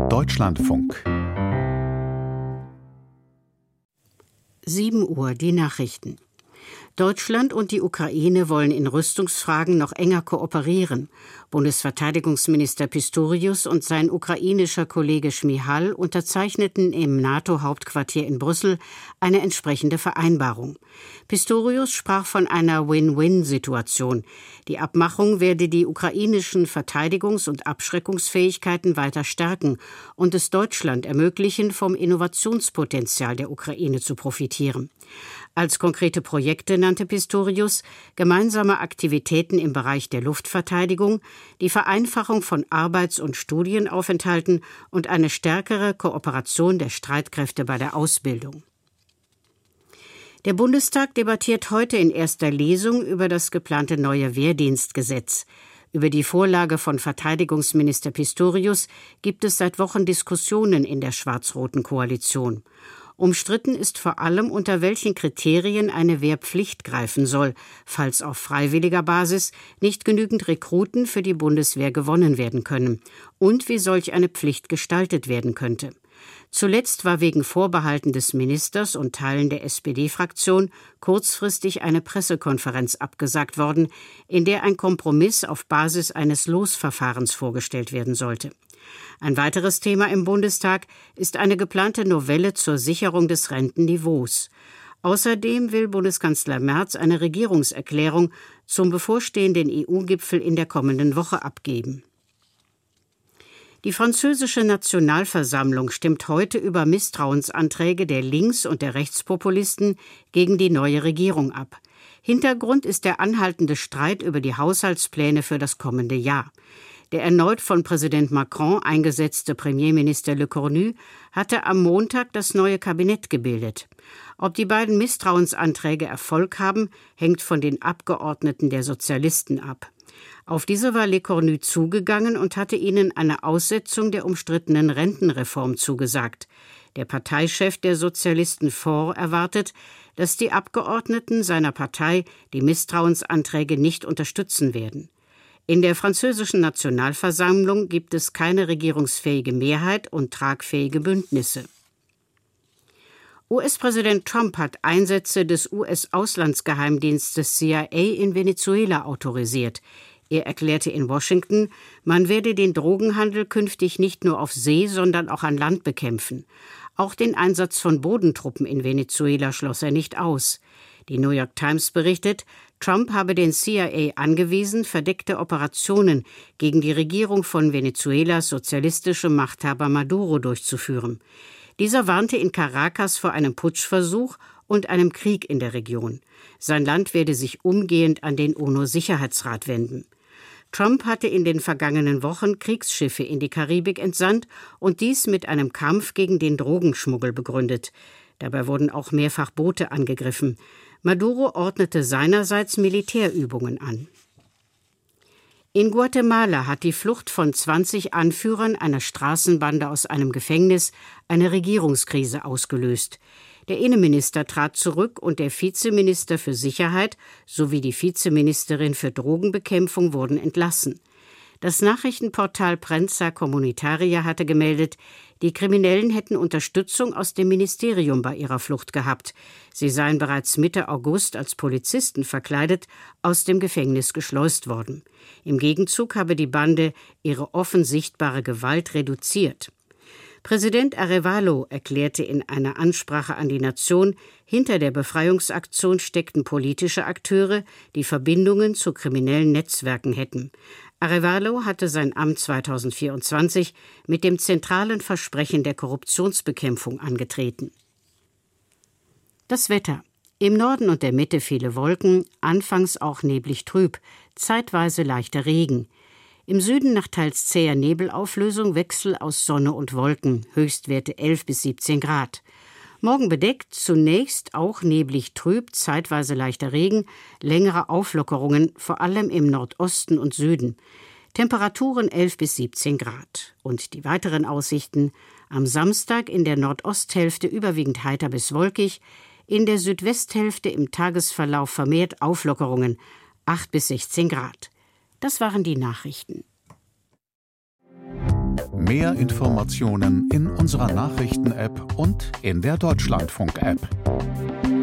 Deutschlandfunk. 7 Uhr, die Nachrichten. Deutschland und die Ukraine wollen in Rüstungsfragen noch enger kooperieren. Bundesverteidigungsminister Pistorius und sein ukrainischer Kollege Šmyhal unterzeichneten im NATO-Hauptquartier in Brüssel eine entsprechende Vereinbarung. Pistorius sprach von einer Win-Win-Situation. Die Abmachung werde die ukrainischen Verteidigungs- und Abschreckungsfähigkeiten weiter stärken und es Deutschland ermöglichen, vom Innovationspotenzial der Ukraine zu profitieren. Als konkrete Projekte nannte Pistorius gemeinsame Aktivitäten im Bereich der Luftverteidigung, die Vereinfachung von Arbeits- und Studienaufenthalten und eine stärkere Kooperation der Streitkräfte bei der Ausbildung. Der Bundestag debattiert heute in erster Lesung über das geplante neue Wehrdienstgesetz. Über die Vorlage von Verteidigungsminister Pistorius gibt es seit Wochen Diskussionen in der schwarz-roten Koalition. Umstritten ist vor allem, unter welchen Kriterien eine Wehrpflicht greifen soll, falls auf freiwilliger Basis nicht genügend Rekruten für die Bundeswehr gewonnen werden können, und wie solch eine Pflicht gestaltet werden könnte. Zuletzt war wegen Vorbehalten des Ministers und Teilen der SPD-Fraktion kurzfristig eine Pressekonferenz abgesagt worden, in der ein Kompromiss auf Basis eines Losverfahrens vorgestellt werden sollte. Ein weiteres Thema im Bundestag ist eine geplante Novelle zur Sicherung des Rentenniveaus. Außerdem will Bundeskanzler Merz eine Regierungserklärung zum bevorstehenden EU-Gipfel in der kommenden Woche abgeben. Die französische Nationalversammlung stimmt heute über Misstrauensanträge der Links- und der Rechtspopulisten gegen die neue Regierung ab. Hintergrund ist der anhaltende Streit über die Haushaltspläne für das kommende Jahr. Der erneut von Präsident Macron eingesetzte Premierminister Le Cornu hatte am Montag das neue Kabinett gebildet. Ob die beiden Misstrauensanträge Erfolg haben, hängt von den Abgeordneten der Sozialisten ab. Auf diese war Le Cornu zugegangen und hatte ihnen eine Aussetzung der umstrittenen Rentenreform zugesagt. Der Parteichef der Sozialisten Faure erwartet, dass die Abgeordneten seiner Partei die Misstrauensanträge nicht unterstützen werden. In der französischen Nationalversammlung gibt es keine regierungsfähige Mehrheit und tragfähige Bündnisse. US-Präsident Trump hat Einsätze des US-Auslandsgeheimdienstes CIA in Venezuela autorisiert. Er erklärte in Washington, man werde den Drogenhandel künftig nicht nur auf See, sondern auch an Land bekämpfen. Auch den Einsatz von Bodentruppen in Venezuela schloss er nicht aus. Die New York Times berichtet, Trump habe den CIA angewiesen, verdeckte Operationen gegen die Regierung von Venezuelas sozialistischem Machthaber Maduro durchzuführen. Dieser warnte in Caracas vor einem Putschversuch und einem Krieg in der Region. Sein Land werde sich umgehend an den UNO-Sicherheitsrat wenden. Trump hatte in den vergangenen Wochen Kriegsschiffe in die Karibik entsandt und dies mit einem Kampf gegen den Drogenschmuggel begründet. Dabei wurden auch mehrfach Boote angegriffen. Maduro ordnete seinerseits Militärübungen an. In Guatemala hat die Flucht von 20 Anführern einer Straßenbande aus einem Gefängnis eine Regierungskrise ausgelöst. Der Innenminister trat zurück und der Vizeminister für Sicherheit sowie die Vizeministerin für Drogenbekämpfung wurden entlassen. Das Nachrichtenportal Prensa Comunitaria hatte gemeldet, die Kriminellen hätten Unterstützung aus dem Ministerium bei ihrer Flucht gehabt. Sie seien bereits Mitte August als Polizisten verkleidet aus dem Gefängnis geschleust worden. Im Gegenzug habe die Bande ihre offen sichtbare Gewalt reduziert. Präsident Arévalo erklärte in einer Ansprache an die Nation, hinter der Befreiungsaktion steckten politische Akteure, die Verbindungen zu kriminellen Netzwerken hätten. Arévalo hatte sein Amt 2024 mit dem zentralen Versprechen der Korruptionsbekämpfung angetreten. Das Wetter. Im Norden und der Mitte viele Wolken, anfangs auch neblig trüb, zeitweise leichter Regen. Im Süden nach teils zäher Nebelauflösung Wechsel aus Sonne und Wolken, Höchstwerte 11 bis 17 Grad. Morgen bedeckt, zunächst auch neblig trüb, zeitweise leichter Regen, längere Auflockerungen, vor allem im Nordosten und Süden. Temperaturen 11 bis 17 Grad. Und die weiteren Aussichten: am Samstag in der Nordosthälfte überwiegend heiter bis wolkig, in der Südwesthälfte im Tagesverlauf vermehrt Auflockerungen, 8 bis 16 Grad. Das waren die Nachrichten. Mehr Informationen in unserer Nachrichten-App und in der Deutschlandfunk-App.